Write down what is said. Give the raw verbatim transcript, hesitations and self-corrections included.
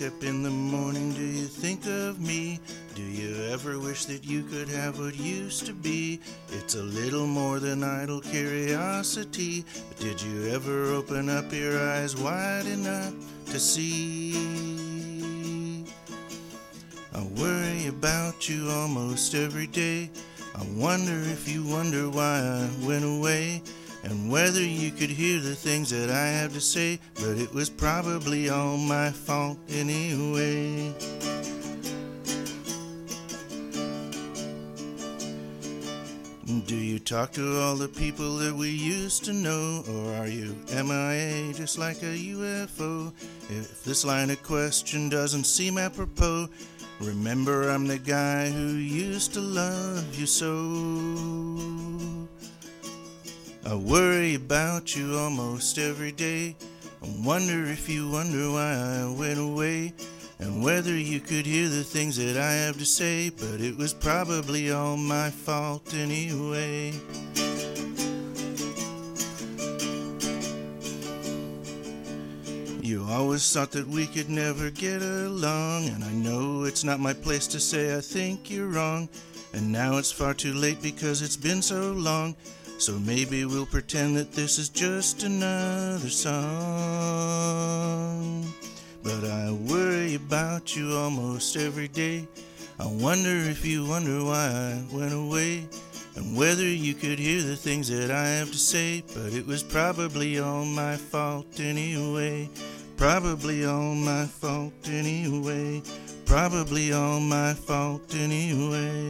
up in the morning, do you think of me? Do you ever wish that you could have what used to be? It's a little more than idle curiosity, but did you ever open up your eyes wide enough to see? I worry about you almost every day. I wonder if you wonder why I went away, and whether you could hear the things that I have to say, but it was probably all my fault anyway. Do you talk to all the people that we used to know, or are you M I A just like a U F O? If this line of question doesn't seem apropos, remember I'm the guy who used to love you so. I worry about you almost every day. I wonder if you wonder why I went away, and whether you could hear the things that I have to say, but it was probably all my fault anyway. You always thought that we could never get along, and I know it's not my place to say I think you're wrong, and now it's far too late because it's been so long. So maybe we'll pretend that this is just another song. But I worry about you almost every day. I wonder if you wonder why I went away, and whether you could hear the things that I have to say, but it was probably all my fault anyway. Probably all my fault anyway. Probably all my fault anyway.